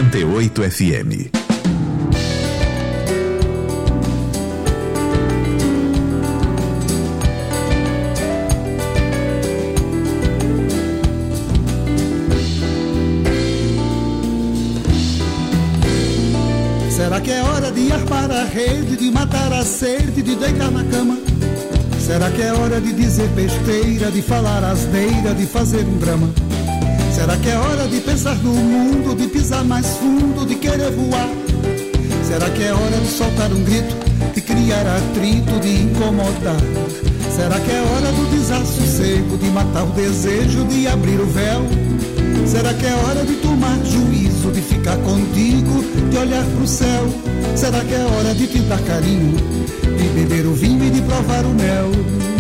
98 FM. Será que é hora de armar a rede, de matar a sede, de deitar na cama? Será que é hora de dizer besteira, de falar asneira, de fazer um drama? Será que é hora de pensar no mundo, de pisar mais fundo, de querer voar? Será que é hora de soltar um grito, de criar atrito, de incomodar? Será que é hora do desassossego, de matar o desejo, de abrir o véu? Será que é hora de tomar juízo, de ficar contigo, de olhar pro céu? Será que é hora de te dar carinho, de beber o vinho e de provar o mel?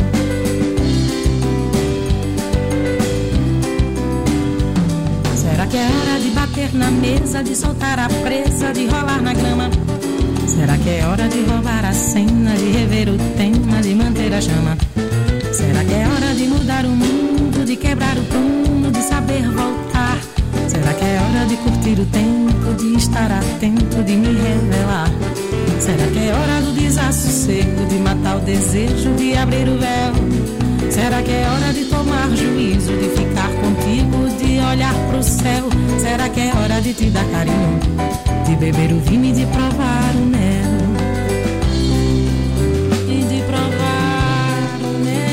Será que é hora de bater na mesa, de soltar a presa, de rolar na grama? Será que é hora de roubar a cena, de rever o tema, de manter a chama? Será que é hora de mudar o mundo, de quebrar o prumo, de saber voltar? Será que é hora de curtir o tempo, de estar atento, de me revelar? Será que é hora do desassossego, de matar o desejo, de abrir o véu? Será que é hora de tomar juízo, de ficar contigo, de olhar pro céu? Será que é hora de te dar carinho, de beber o vinho e de provar o mel? E de provar o mel.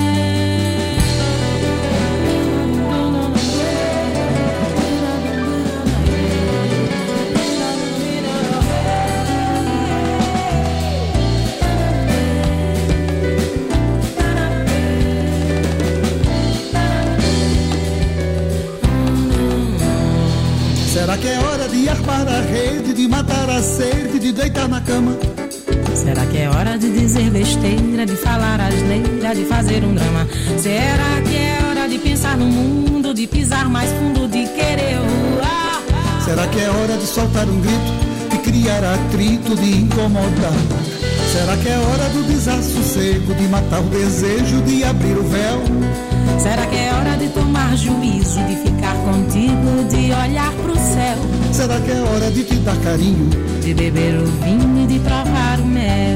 Será que é hora de armar a rede, de matar a sede, de deitar na cama? Será que é hora de dizer besteira, de falar asneira, de fazer um drama? Será que é hora de pensar no mundo, de pisar mais fundo, de querer voar? Será que é hora de soltar um grito, de criar atrito, de incomodar? Será que é hora do desassossego, de matar o desejo, de abrir o véu? Será que é hora de tomar juízo, de ficar contigo, de olhar pro céu? Será que é hora de te dar carinho, de beber o vinho e de provar o mel?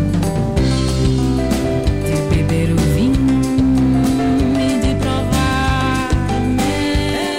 De beber o vinho e de provar o mel.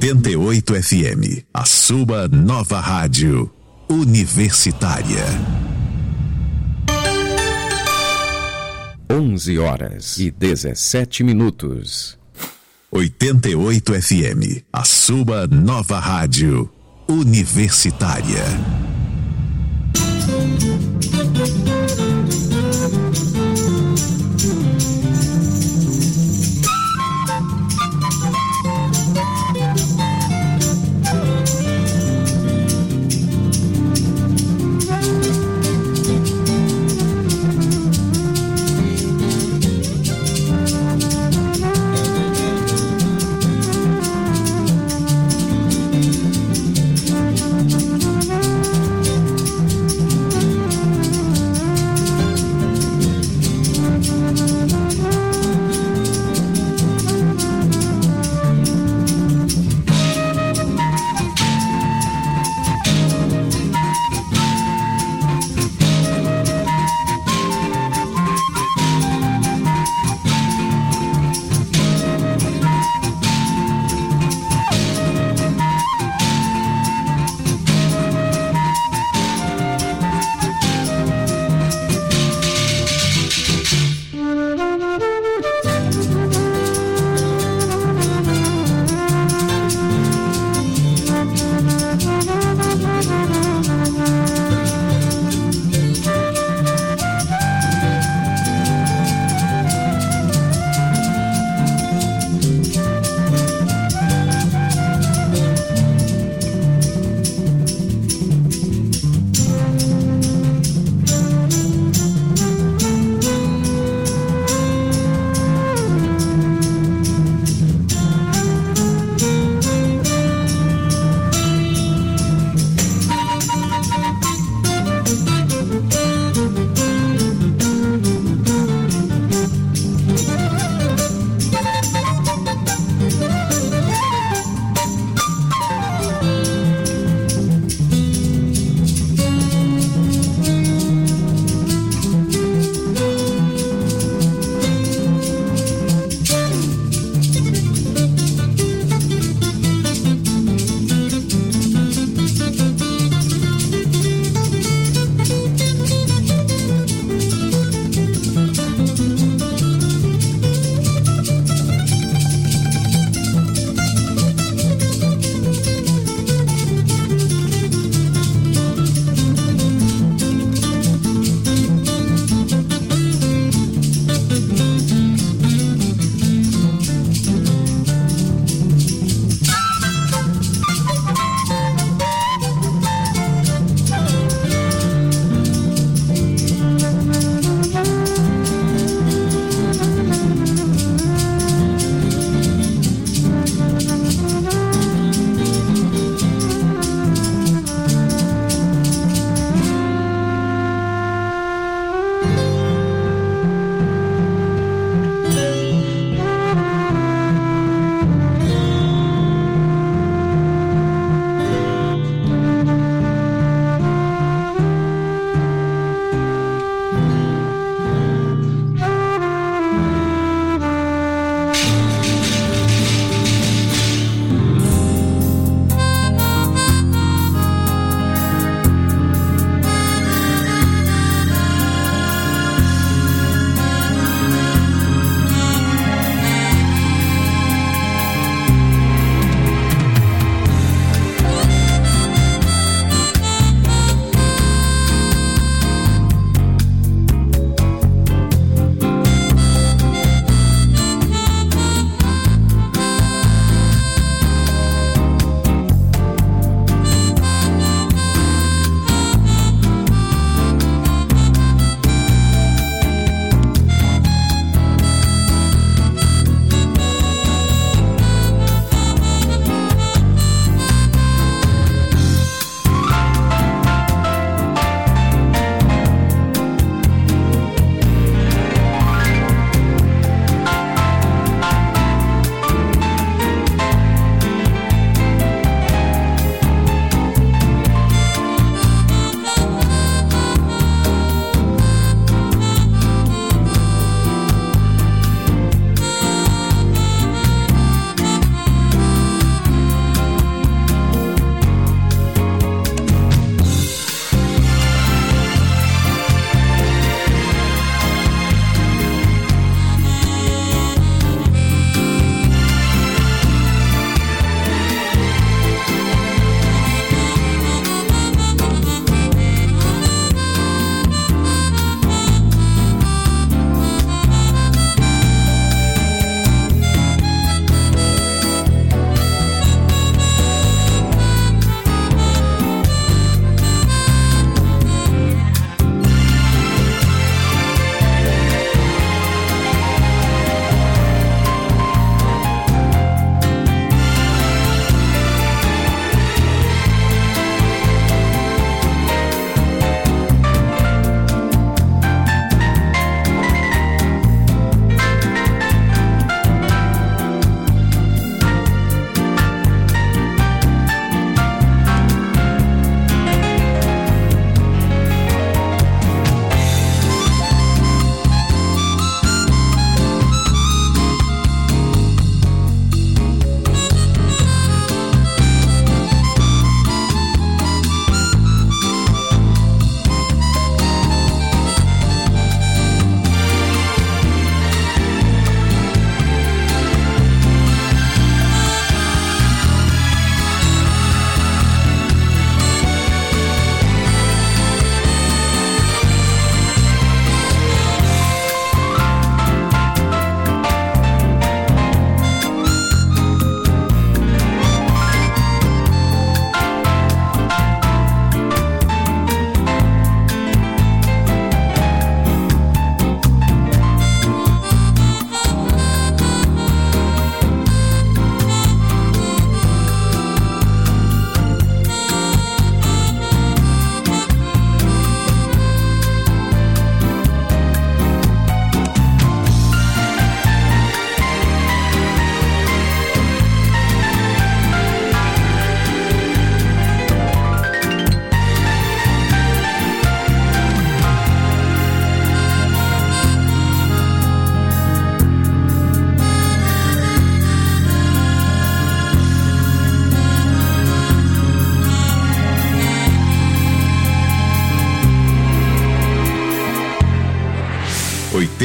88 FM, a sua nova rádio universitária. 11h17. 88 FM, a sua nova rádio universitária.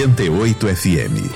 88 FM.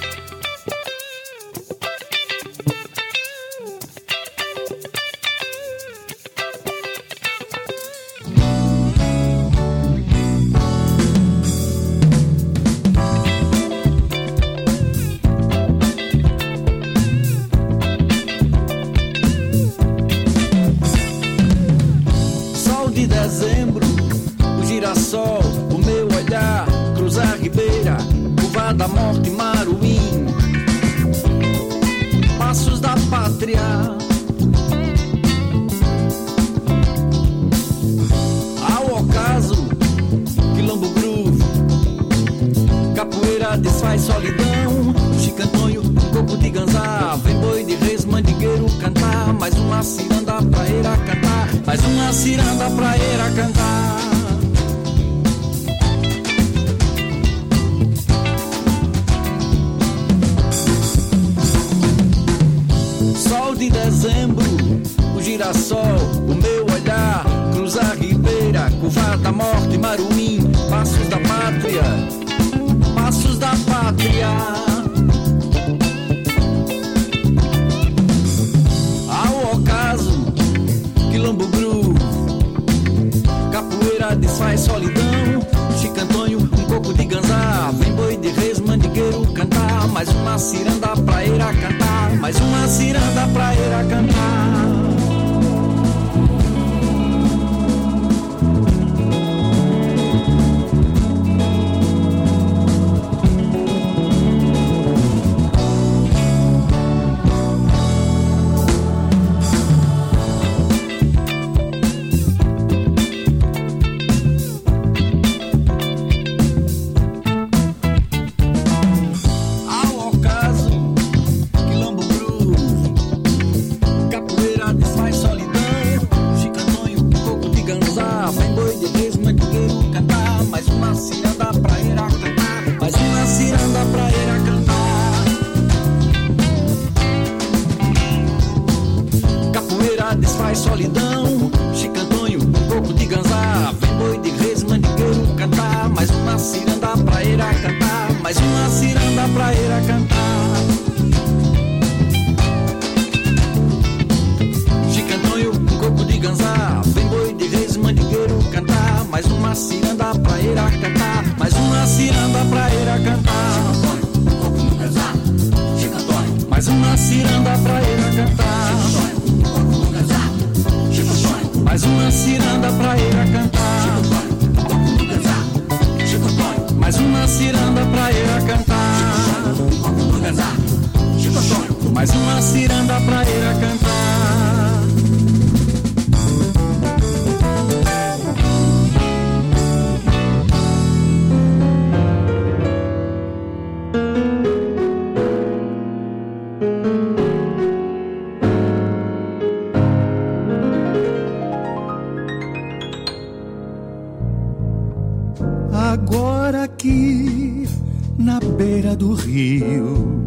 Agora aqui na beira do rio,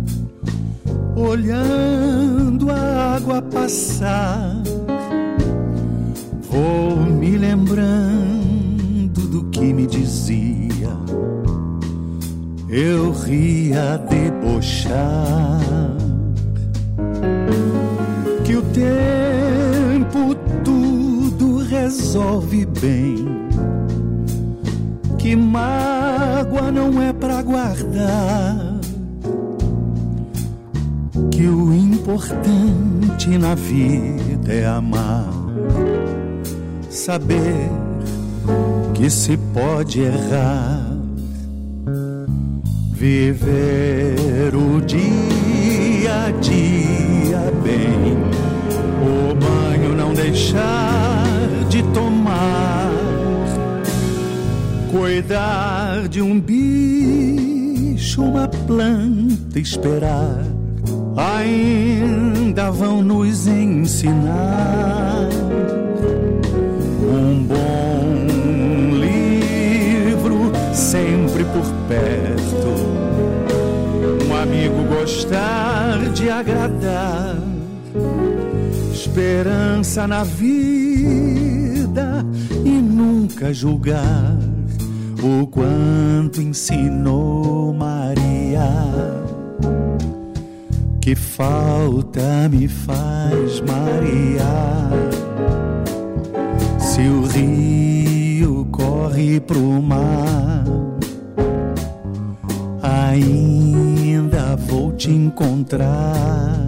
olhando a água passar, vou me lembrando do que me dizia. Eu ria a debochar, que o tempo tudo resolve bem, que mágoa não é pra guardar, que o importante na vida é amar, saber que se pode errar, viver o dia a dia bem, o banho não deixar de tomar, cuidar de um bicho, uma planta, esperar. Ainda vão nos ensinar um bom livro sempre por perto, um amigo gostar de agradar, esperança na vida e nunca julgar, o quanto ensinou Maria. Que falta me faz Maria, se o rio corre pro mar, ainda vou te encontrar.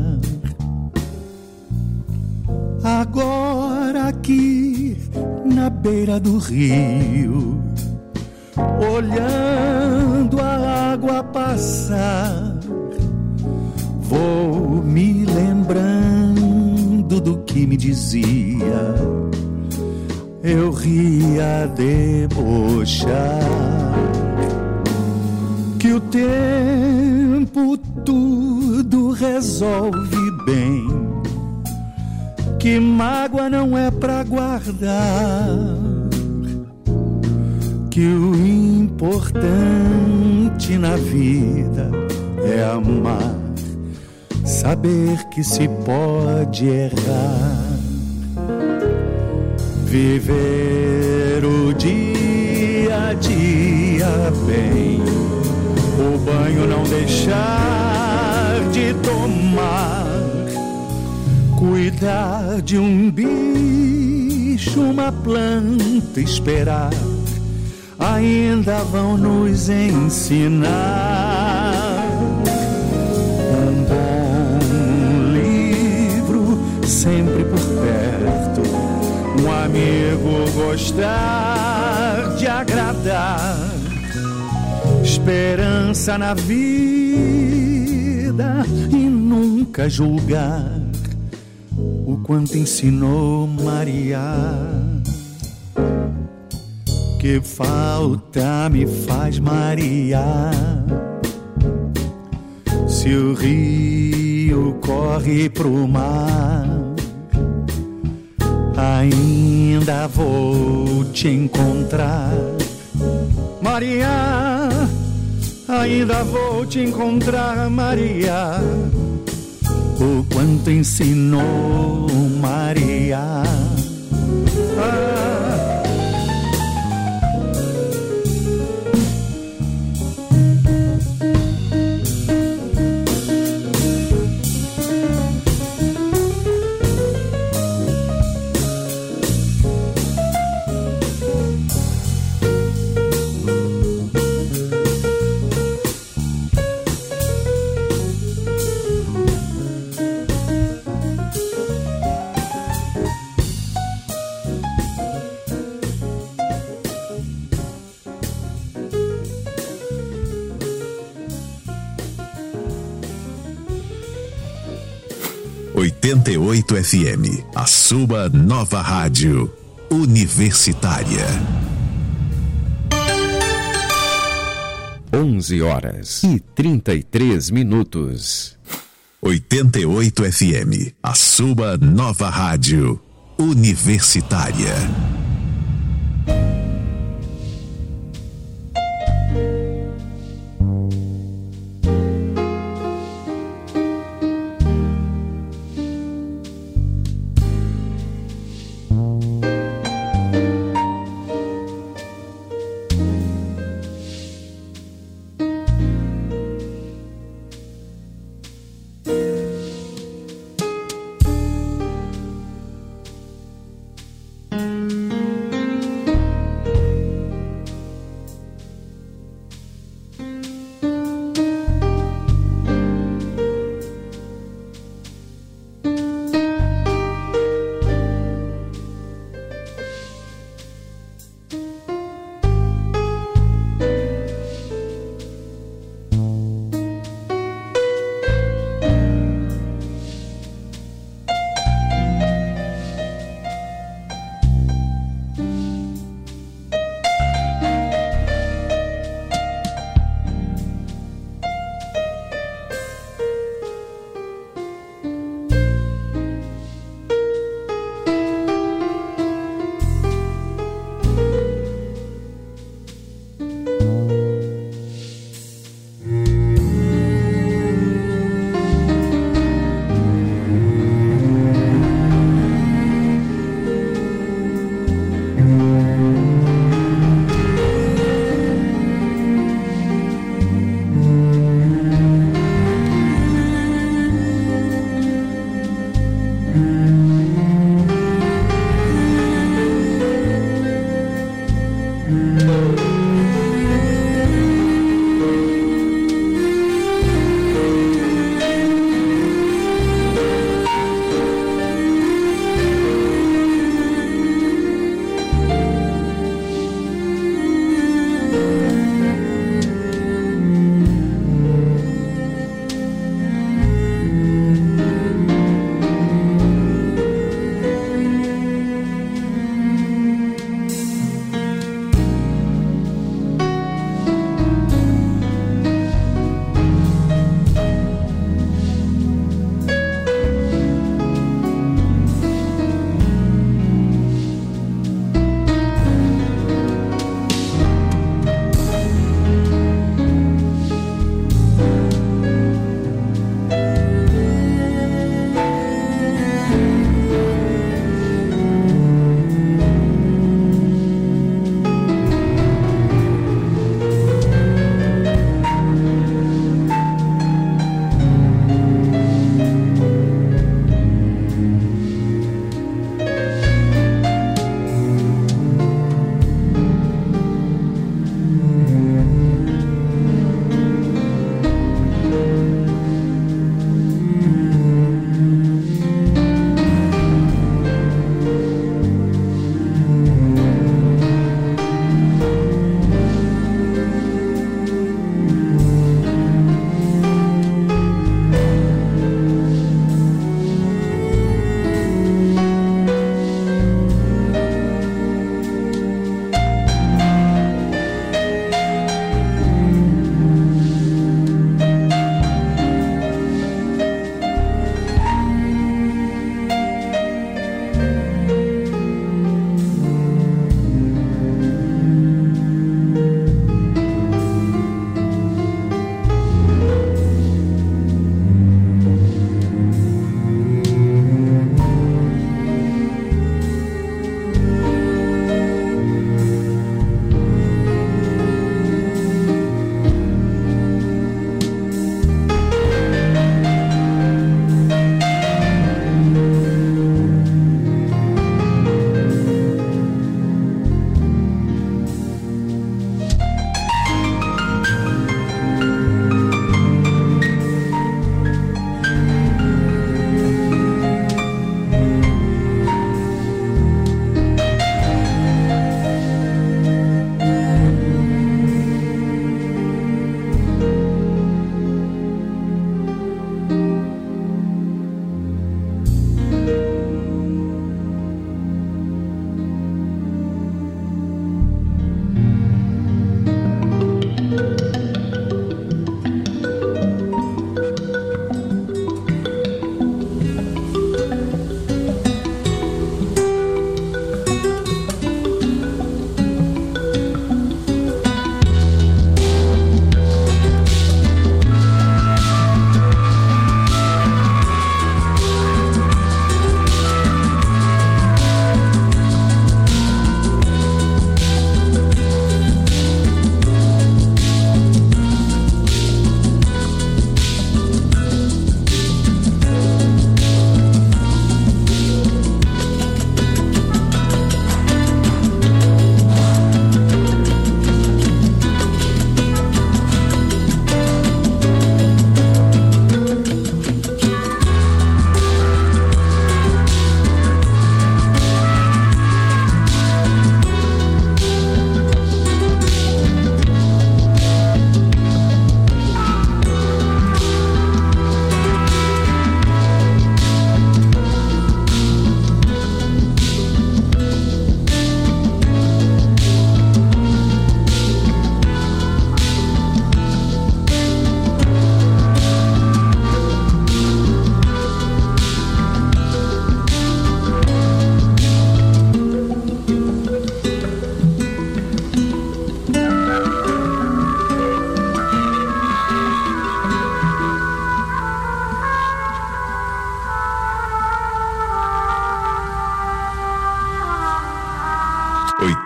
Agora aqui na beira do rio, olhando a água passar, vou me lembrando do que me dizia, eu ria debochar, que o tempo tudo resolve bem, que mágoa não é pra guardar, que o importante na vida é amar, saber que se pode errar, viver o dia a dia bem, o banho não deixar de tomar, cuidar de um bicho, uma planta, esperar, ainda vão nos ensinar. Sempre por perto, um amigo gostar de agradar, esperança na vida e nunca julgar, o quanto ensinou Maria. Que falta me faz Maria, se o rio corre pro mar, ainda vou te encontrar. Maria, ainda vou te encontrar, Maria, o quanto ensinou Maria. ...88 FM, a sua nova rádio universitária. 11h33. 88 FM, a sua nova rádio universitária.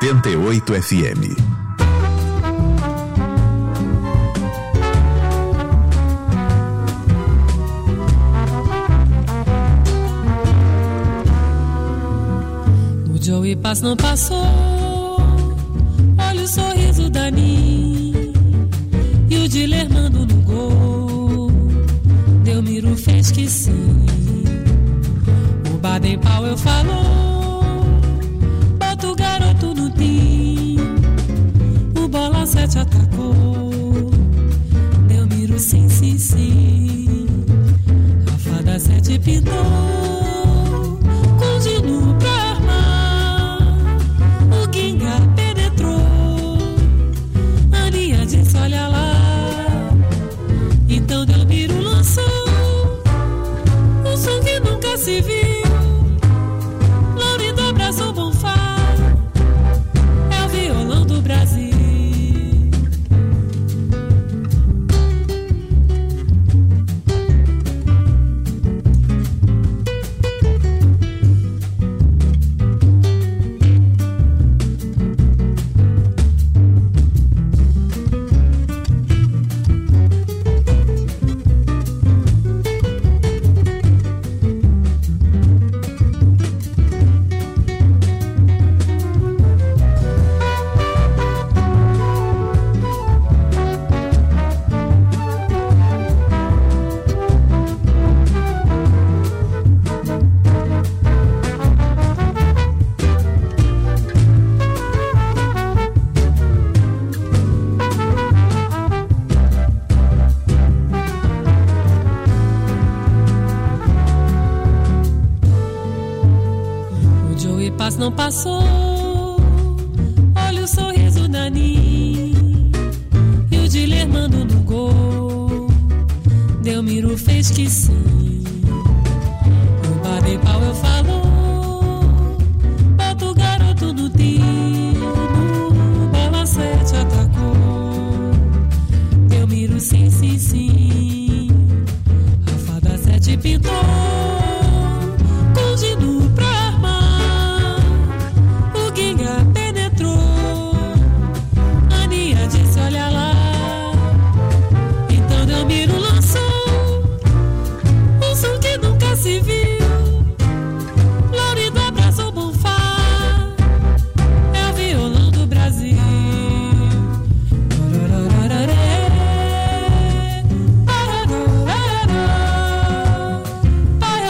88 FM. O Joey Pass não passou. Olha o sorriso da Nini e o Dilermando no gol. Delmiro fez que sim. O Baden Powell falou: bota o garoto no tim. O Bola 7 atacou. Delmiro sim, sim, sim. A Fada 7 pintou. Continuo pra armar. O Ginga penetrou. Aninha disse: olha lá. Então Delmiro lançou um som que nunca se viu. Laurindo abraçou Bonfá. É o violão do Brasil. Não passou. Olha o sorriso da Nini e o Dilermando no gol. Delmiro fez que sim. O Baden Powell falou: bota o garoto no tino. Bola 7 atacou. Delmiro sim, sim, sim. A Fada 7 pintou. Continuo pra armar. Penetrou. Aninha disse: olha lá. Então Delmiro lançou um som que nunca se viu. Laurindo abraçou Bonfá. É o violão do Brasil. Parará, parará, parará.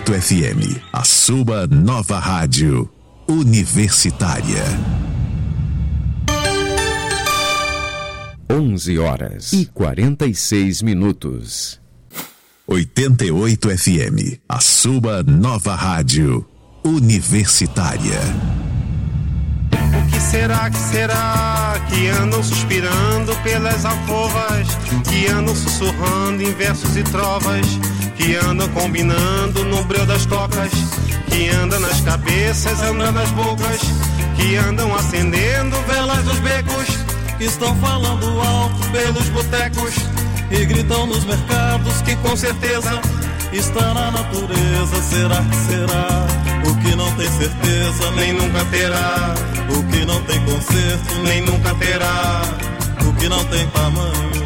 88 FM, a sua nova rádio universitária. 11h46. 88 FM, a sua nova rádio universitária. O que será que andam suspirando pelas alcovas, que andam sussurrando em versos e trovas, que andam combinando no breu das tocas, que andam nas cabeças, andam nas bocas, que andam acendendo velas nos becos, que estão falando alto pelos botecos e gritam nos mercados que com certeza está na natureza. Será que será? O que não tem certeza nem nunca terá. O que não tem conserto nem nunca terá. O que não tem tamanho.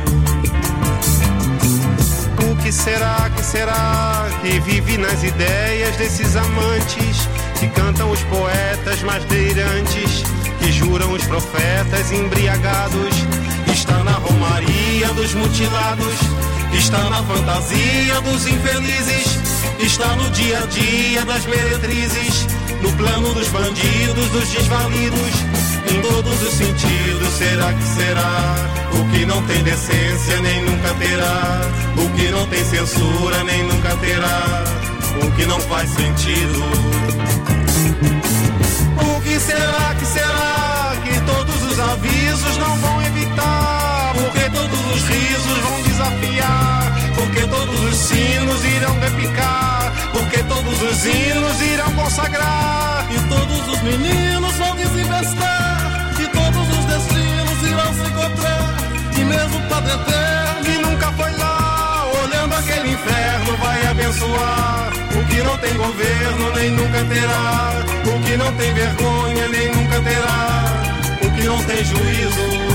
O que será que vive nas ideias desses amantes, que cantam os poetas mais delirantes, que juram os profetas embriagados? Está na romaria dos mutilados, está na fantasia dos infelizes, está no dia a dia das meretrizes, no plano dos bandidos, dos desvalidos, em todos os sentidos. Será que será? O que não tem decência nem nunca terá. O que não tem censura nem nunca terá. O que não faz sentido. O que será que todos os avisos não vão evitar? Porque todos os risos vão desafiar. Porque todos os sinos irão repicar. Porque todos os hinos irão consagrar. E todos os meninos vão desinvestar. E todos os destinos irão se encontrar. E mesmo o Padre Eterno, que nunca foi lá, olhando aquele inferno, vai abençoar. O que não tem governo nem nunca terá. O que não tem vergonha nem nunca terá. O que não tem juízo.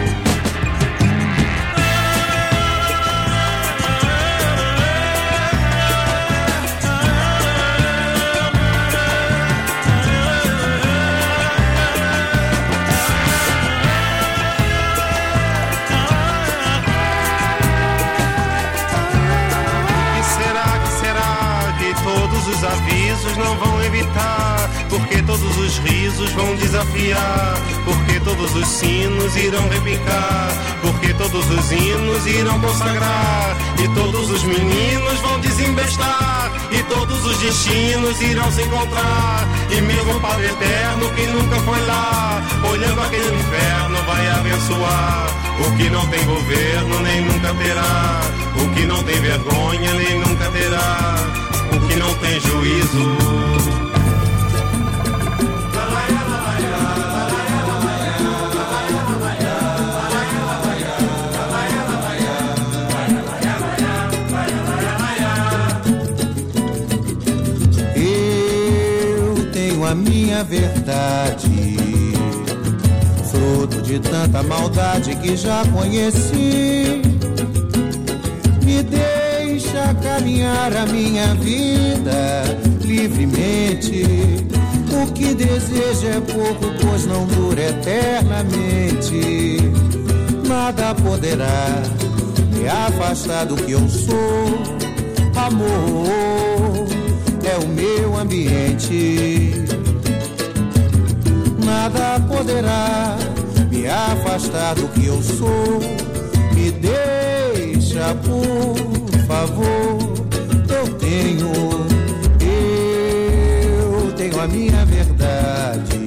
Os avisos não vão evitar, porque todos os risos vão desafiar, porque todos os sinos irão repicar, porque todos os hinos irão consagrar, e todos os meninos vão desembestar, e todos os destinos irão se encontrar, e mesmo o Padre Eterno que nunca foi lá, olhando aquele inferno vai abençoar. O que não tem governo nem nunca terá, o que não tem vergonha nem nunca terá, o que não tem juízo. Eu tenho a minha verdade, fruto de tanta maldade que já conheci. Me deixa caminhar a minha vida livremente. O que desejo é pouco, pois não dura eternamente. Nada poderá me afastar do que eu sou. Amor é o meu ambiente. Nada poderá me afastar do que eu sou. Me deixa, por favor. Eu tenho a minha verdade,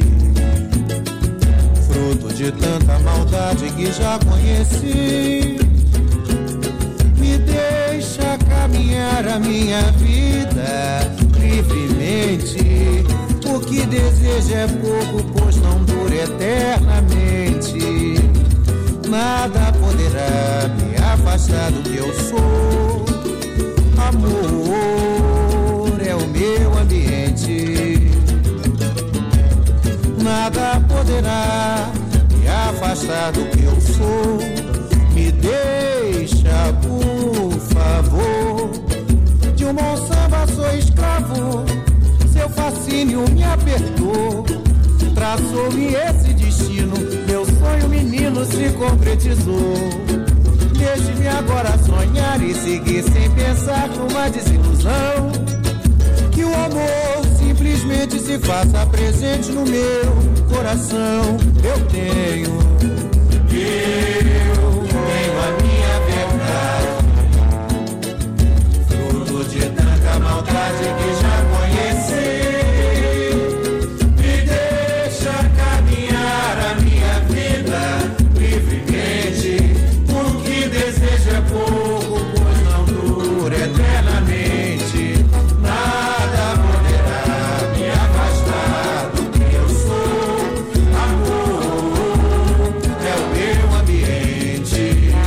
fruto de tanta maldade que já conheci. Me deixa caminhar a minha vida livremente. O que desejo é pouco, pois não dura eternamente. Nada poderá me afastar do que eu sou. Amor é o meu ambiente. Nada poderá me afastar do que eu sou. Me deixa, por favor. De um bom samba sou escravo, seu fascínio me apertou. Traçou-me esse destino, meu sonho menino se concretizou. Deixe-me agora sonhar e seguir sem pensar numa desilusão. que o amor simplesmente se faça presente no meu coração. Eu tenho a minha verdade, fruto de tanta maldade que já conheci. Me deixa caminhar a minha vida livremente. O que desejo é pouco, pois não dura eternamente. Nada poderá me afastar do que eu sou. Amor é o meu ambiente.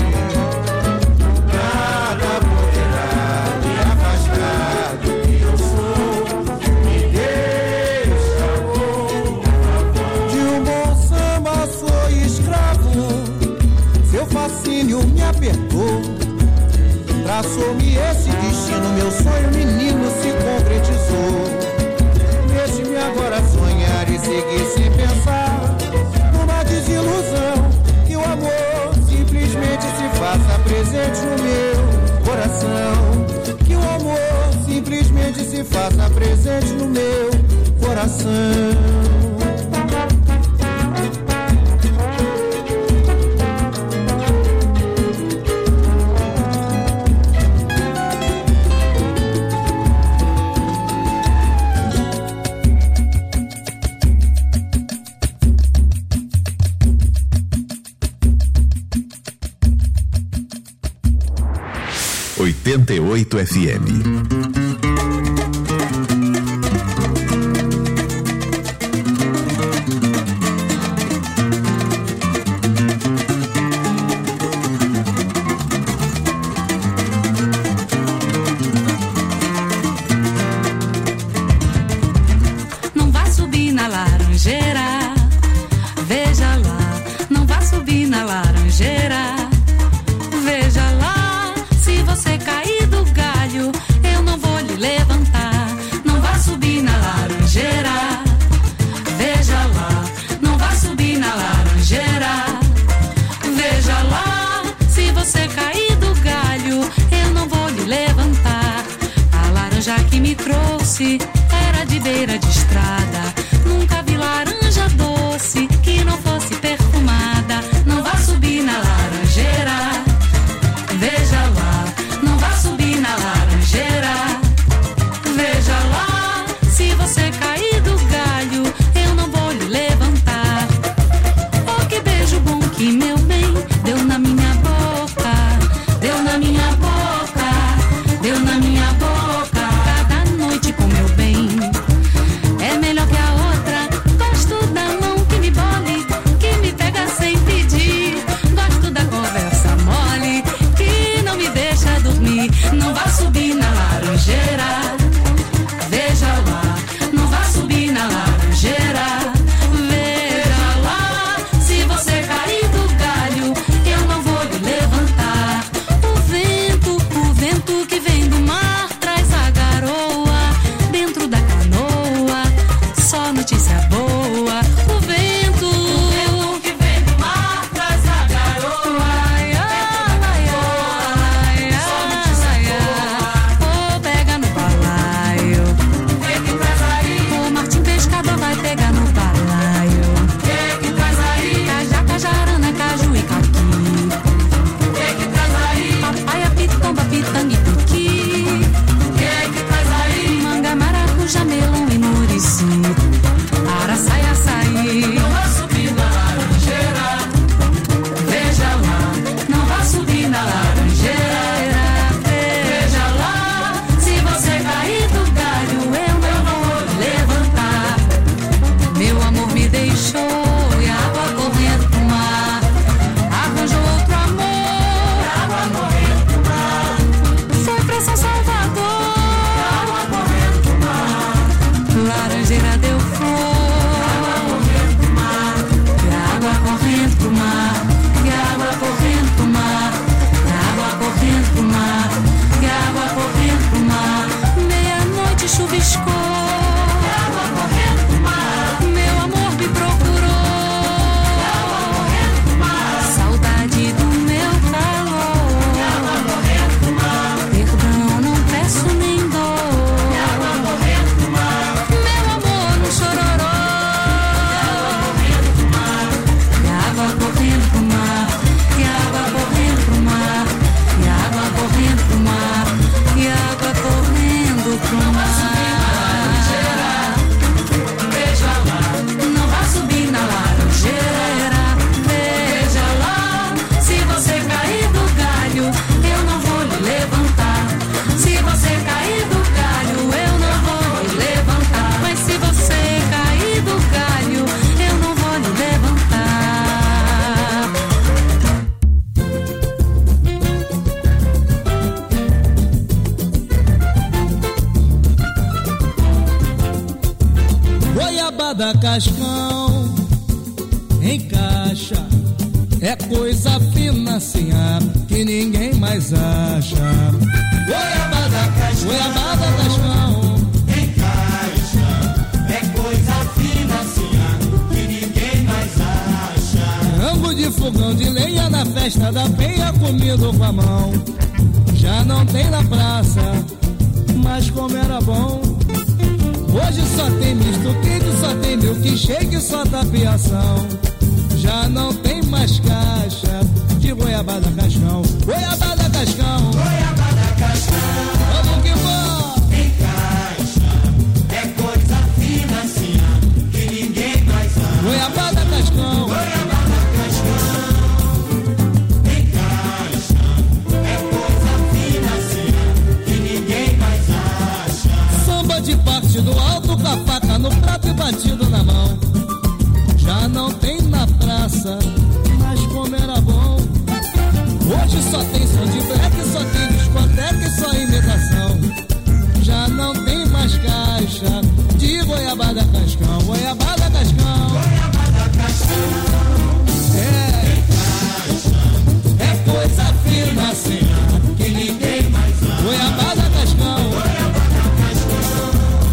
Nada poderá me afastar do que eu sou. Me deixa, amor. De um bom samba sou escravo. Seu fascínio me apertou. Traçou-me esse destino, meu sonho menino se concretizou. Deixe-me agora sonhar e seguir sem pensar numa desilusão. Que o amor simplesmente se faça presente no meu coração. Que o amor simplesmente se faça presente no meu coração. 88 FM. Não vá subir na laranjeira, veja lá. Não vá subir na laranjeira, veja lá. Se você cair do galho, eu não vou lhe levantar. Não vá subir na laranjeira, veja lá. Não vá subir na laranjeira, veja lá. Se você cair do galho, eu não vou lhe levantar. A laranja que me trouxe era de beira de estrada. Nunca vi laranja doce que não fosse perfumada. Não vá subir na laranjeira, veja lá. Não vá subir na laranjeira, veja lá. Se você cair do galho, eu não vou lhe levantar. Oh, que beijo bom que meu bem deu na minha boca, deu na minha boca, deu na minha boca. Cada noite com meu bem é melhor que a outra. Gosto da mão que me bole, que me pega sem pedir. Gosto da conversa mole, que não me deixa dormir. Não vá subir na laranjeira, veja lá. Não vá subir na laranjeira, veja lá. Se você cair do galho, eu não vou lhe levantar. O vento que vem do mar traz a garoa dentro da canoa. Só notícia boa. O vento que vem do mar traz a garoa. Ai, ai, ai, ai, ai, ai. Oh, pega no balaio. Que traz aí? O Martim Pescador vai pegar no balaio. Que traz aí? Cajá, cajarana, caju e caqui. Que traz aí? Papaya, pitomba, pitanga e piqui. Que traz aí? Manga, maracujá, melão e murici. Araçaí, açaí. Não vá subir na laranjeira, veja lá. Não vá subir na laranjeira, veja lá. Se você cair do galho, eu não vou lhe levantar. Meu amor me deixou e a água correndo pro mar. Arranjou outro amor, água correndo pro mar. Foi pra São Salvador, água correndo pro mar. Laranjeira deu flor, água correndo pro mar. E a água correndo pro mar, e a água correndo pro mar, e a água correndo pro mar, e a água correndo pro mar. Meia-noite chuviscou, e a água correndo pro mar. Meu amor me procurou, e a água correndo pro mar. Saudade do meu calor, e a água correndo pro mar. Perdão, não peço nem dor, e a água correndo Goiabada cascão, encaixa, é coisa fina assim, que ninguém mais acha. Goiabada cascão, encaixa, é coisa fina assim, que ninguém mais acha. Rango de fogão de lenha na festa da penha, comido com a mão. Já não tem na praça, mas como era bom. Hoje só tem misto quente, só tem milkshake, só tapiação. Já não tem mais caixa de goiabada cascão. Goiabada cascão, Goiabada cascão, vamos que vamos. encaixa, é coisa fina assim, que ninguém mais acha. Goiabada cascão, Goiabada cascão, encaixa, é coisa fina assim, que ninguém mais acha. samba de parte do alto, com a faca no prato e batido na mão. Já não tem na praça, mas como era bom. Hoje só tem som de black, só tem discoteca e só imitação. Já não tem mais caixa de goiabada cascão. Goiabada cascão, Goiabada cascão, é coisa fina assim, que ninguém mais acha. goiabada cascão. Goiabada cascão,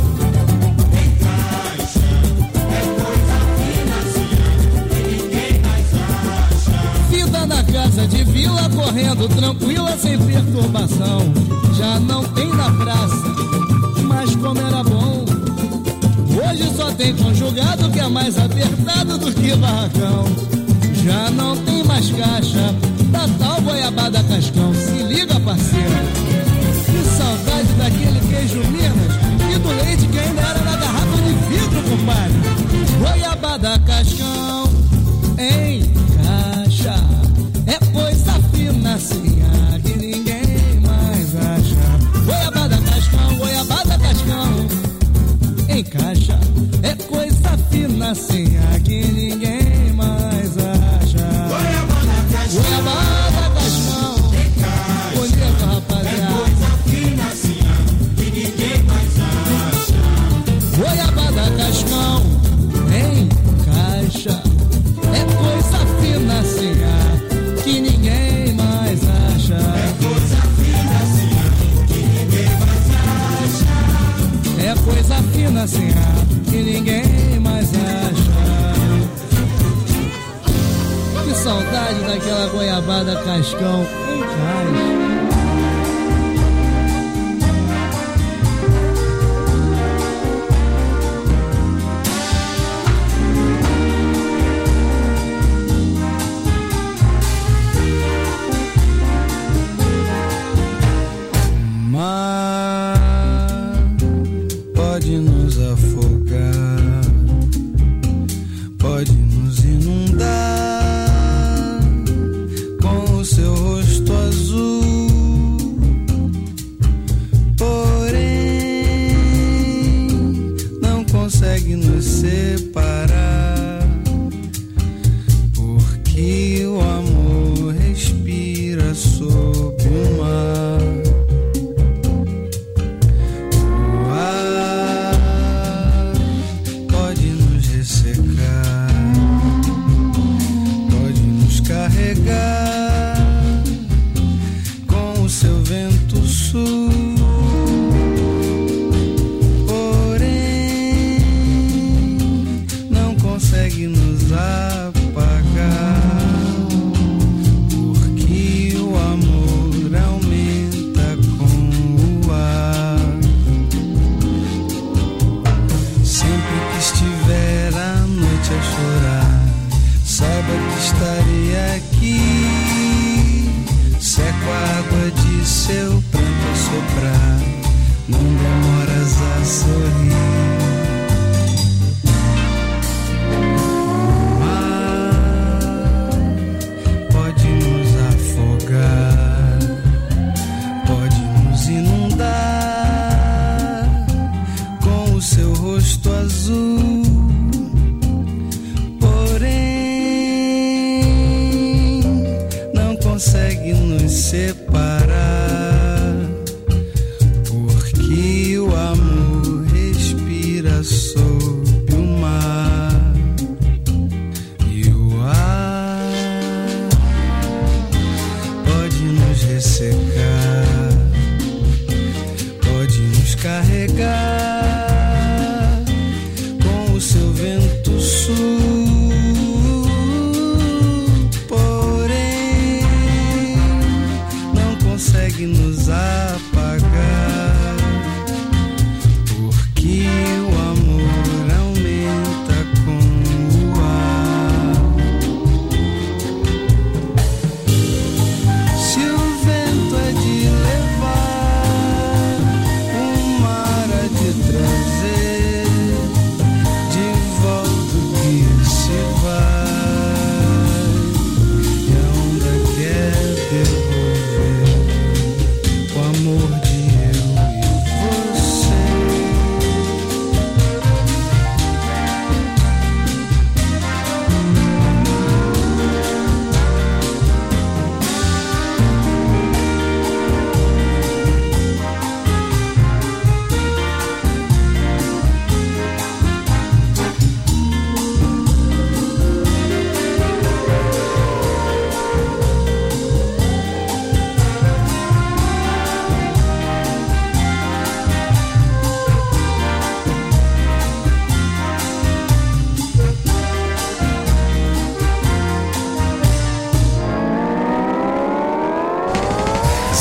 encaixa, é coisa fina assim, que ninguém mais acha. Vida na casa de vila, correndo tranquila, sem perturbação. Já não tem na praça, mas como era bom. Hoje só tem conjugado, que é mais apertado do que barracão. Já não tem mais caixa da tal goiabada cascão. Se liga, parceiro, que saudade daquele queijo Minas e do leite que ainda era na garrafa de vidro, compadre. Goiabada cascão, encaixa, é coisa fina assim, que ninguém mais acha. Goiabada cascão, encaixa, é coisa fina assim, que ninguém mais acha. Goiabada cascão, Goiabada cascão, bonito, rapaziada. coisa fina assim, que ninguém mais acha. Goiabada cascão, encaixa, é coisa fina assim, que ninguém mais acha. Coisa fina assim, que ninguém mais acha. É coisa fina assim, que ninguém mais acha. Que saudade daquela goiabada cascão, encaixa. Mar pode nos afogar, pode nos inundar com o seu rosto azul. Porém, não consegue nos separar, porque o amor respira sob o mar. Pode nos ressecar, pode nos carregar com o seu vento sul. Porém, não consegue nos apagar, porque o amor aumenta com o ar. Sempre que estiver à noite a chorar, saiba que estarei aqui. Seco a água de seu pranto a soprar, não demoras a sorrir. O mar pode nos afogar, pode nos inundar com o seu rosto azul. Porém, não consegue nos separar, porque o amor respira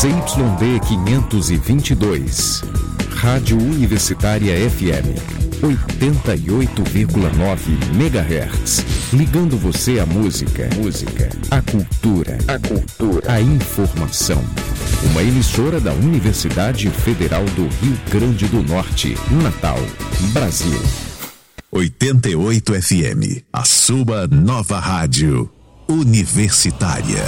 ZYD 522. Rádio Universitária FM 88,9 MHz. Ligando você à música, à cultura, à informação. Uma emissora da Universidade Federal do Rio Grande do Norte, Natal, Brasil. 88 FM, a sua nova rádio universitária.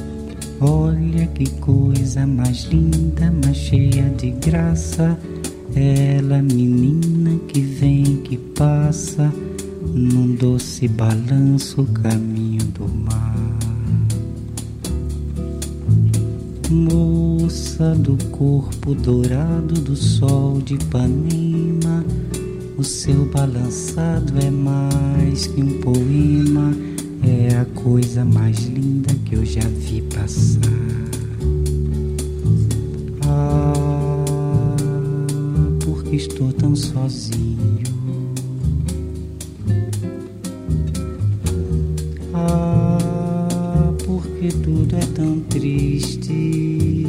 Olha que coisa mais linda, mais cheia de graça. Ela, menina que vem, que passa, num doce balanço o caminho do mar. Moça do corpo dourado do sol de Ipanema, o seu balançado é mais que um poema, é a coisa mais linda que eu já vi passar. Ah, porque estou tão sozinho. Ah, porque tudo é tão triste.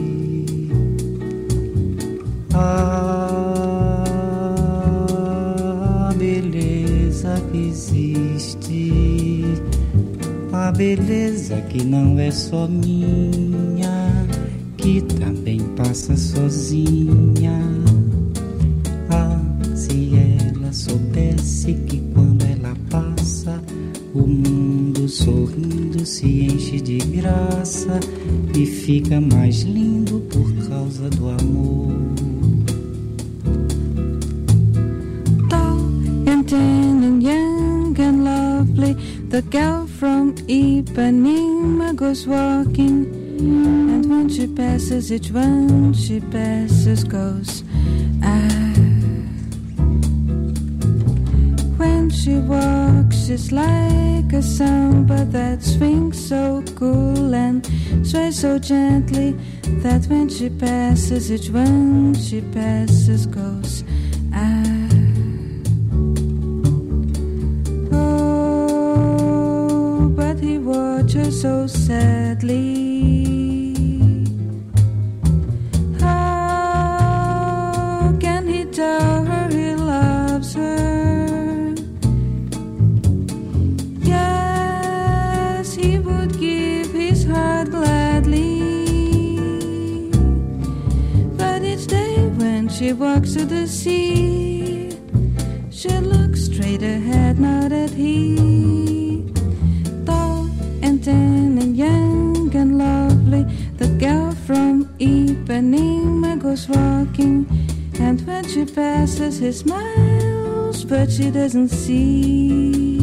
Ah, beleza que existe, a beleza que não é só minha, que também passa sozinha. Ah, se ela soubesse que quando ela passa, o mundo sorrindo se enche de graça e fica mais lindo por causa do amor. Tall and tan and young and lovely, the girl from Ipanema goes walking, and when she passes, each one she passes goes ah. When she walks, she's like a samba that swings so cool and sways so gently that when she passes, each one she passes goes ah. Oh, but he watches so sadly. How can he tell her he loves her? Yes, he would give his heart gladly, but each day when she walks to the sea, she looks straight ahead, not at he. Tall and tan and young and lovely, the girl from Ipanema goes walking, and when she passes, he smiles, but she doesn't see.